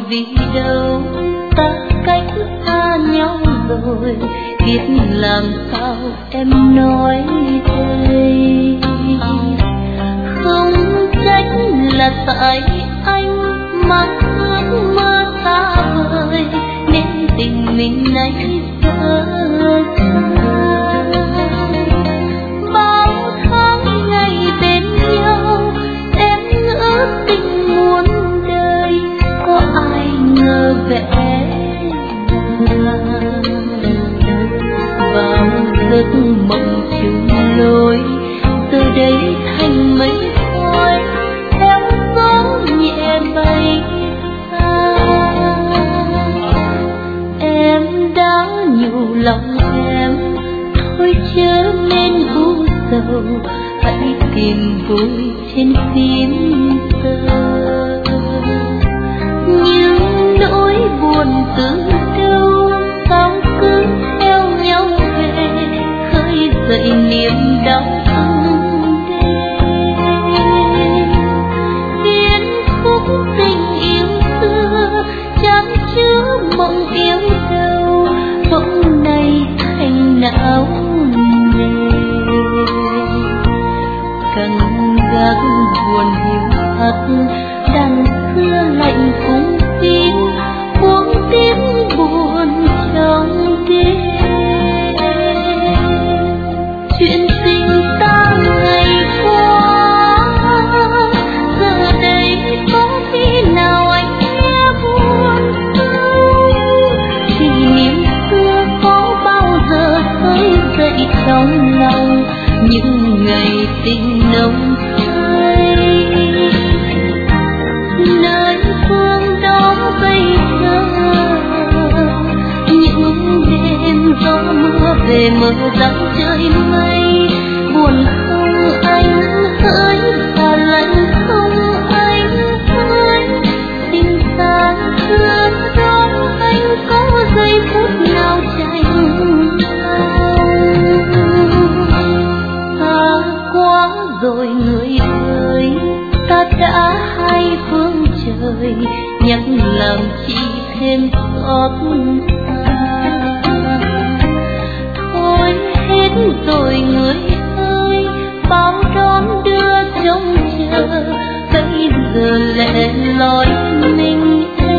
vì đâu ta cách xa nhau rồi, biết làm sao em nói đây. Không trách là tại anh mang ước mơ xa vời, nên tình mình nay giờ bao tháng ngày bên nhau, em ngỡ tình muôn đời, có ai ngờ vẽ vào giấc mộng chung lối, từ đây thành mây khói theo gió nhẹ bay xa. Em đã nhủ lòng em thôi chớ nên u sầu, hãy tìm vui trên phím giờ. Nhưng nỗi buồn từ đâu sao cứ theo nhau về, khơi dậy niềm đau thương đêm. Điên khúc tình yêu xưa chan chứa mộng yêu đâu, bỗng nay thành não nề. Cần gác buồn hiu hắt, đàn xưa lạnh cung tim, buông tiếng buồn trong đêm. Chuyện tình ta ngày qua, giờ đây có khi nào anh nghe buồn không? Kỷ niệm xưa có bao giờ khơi dậy trong lòng những ngày tình nồng say. Nơi phương đó bây giờ những đêm gió mưa về mơ dặm trời mây, buồn không anh hỡi và lạnh không anh hỡi. Tình ta xưa đó anh có giây phút nào tranh ta quá rồi người ơi, ta đã hai phương trời, nhắc làm chi thêm xót xa. Thôi hết rồi người ơi, bao đón đưa trông chờ, bây giờ lẻ loi mình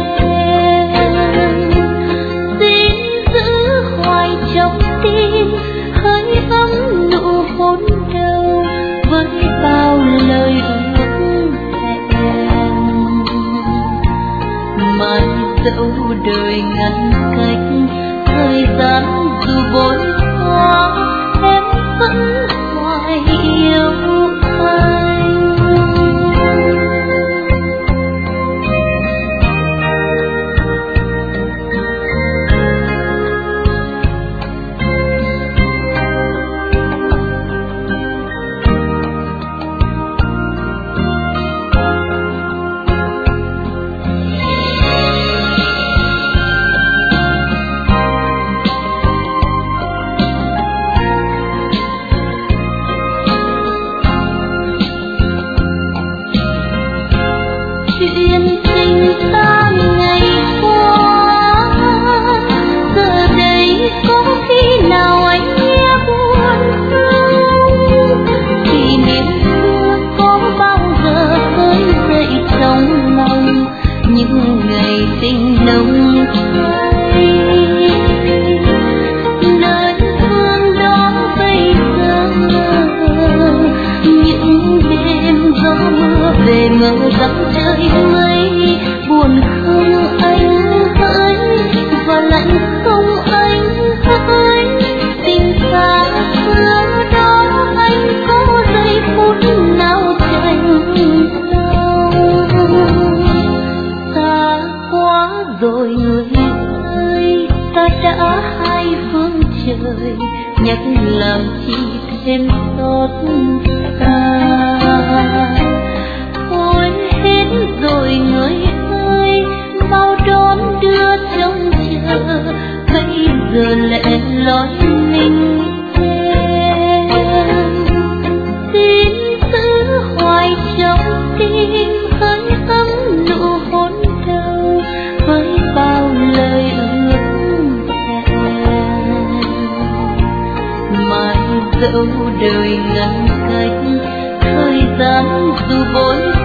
em. Xin giữ hoài trong tim hơi ấm nụ hôn đầu, với bao lời ước hẹn. Mai dẫu đời ngăn cách, thời gian dù vội qua, em vẫn hoài yêu anh. Chuyện tình ta ngày qua, giờ đây có khi nào anh nghe buồn không? Kỷ niệm xưa có bao giờ khơi dậy trong lòng những ngày tình nồng say. Nơi phương đó bây giờ những đêm gió mưa về mơ dặm trời mây, buồn không anh hỡi và lạnh không anh hỡi. Tình xa xưa đó anh có giây phút nào tranh sâu. Ta quá rồi người ơi, ta đã hai phương trời, nhắc làm chi thêm xót xa. Thôi hết rồi người ơi, bao đón đưa trông chờ, bây giờ lẻ loi mình em. Xin giữ hoài trong tim hơi ấm nụ hôn đầu, gian dù vội